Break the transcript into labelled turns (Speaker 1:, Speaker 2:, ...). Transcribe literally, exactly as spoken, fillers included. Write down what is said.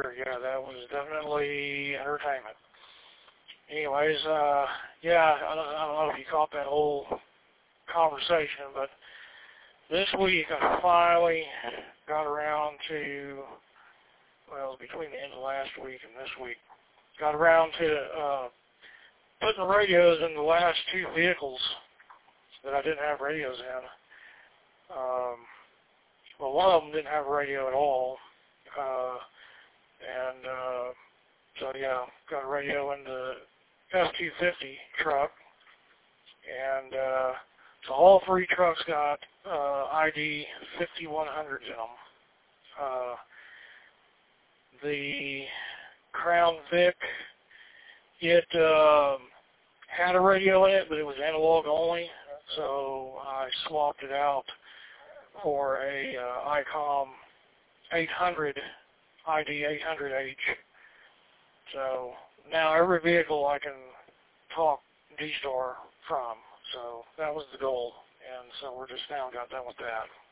Speaker 1: true. Yeah, that was definitely entertainment. Anyways, uh, yeah, I don't, I don't know if you caught that whole conversation, but this week I finally got around to, well, between the end of last week and this week, got around to uh, putting the radios in the last two vehicles that I didn't have radios in. Um, well, one of them didn't have a radio at all, uh, and uh, so yeah, got a radio in the F two fifty truck, and uh, so all three trucks got uh, I D fifty-one hundreds in them. Uh, the Crown Vic, it um, had a radio in it, but it was analog only, so I swapped it out for a uh, ICOM eight hundred, I D eight hundred H. So now every vehicle I can talk D-Star from. So that was the goal, and so we're just now got done with that.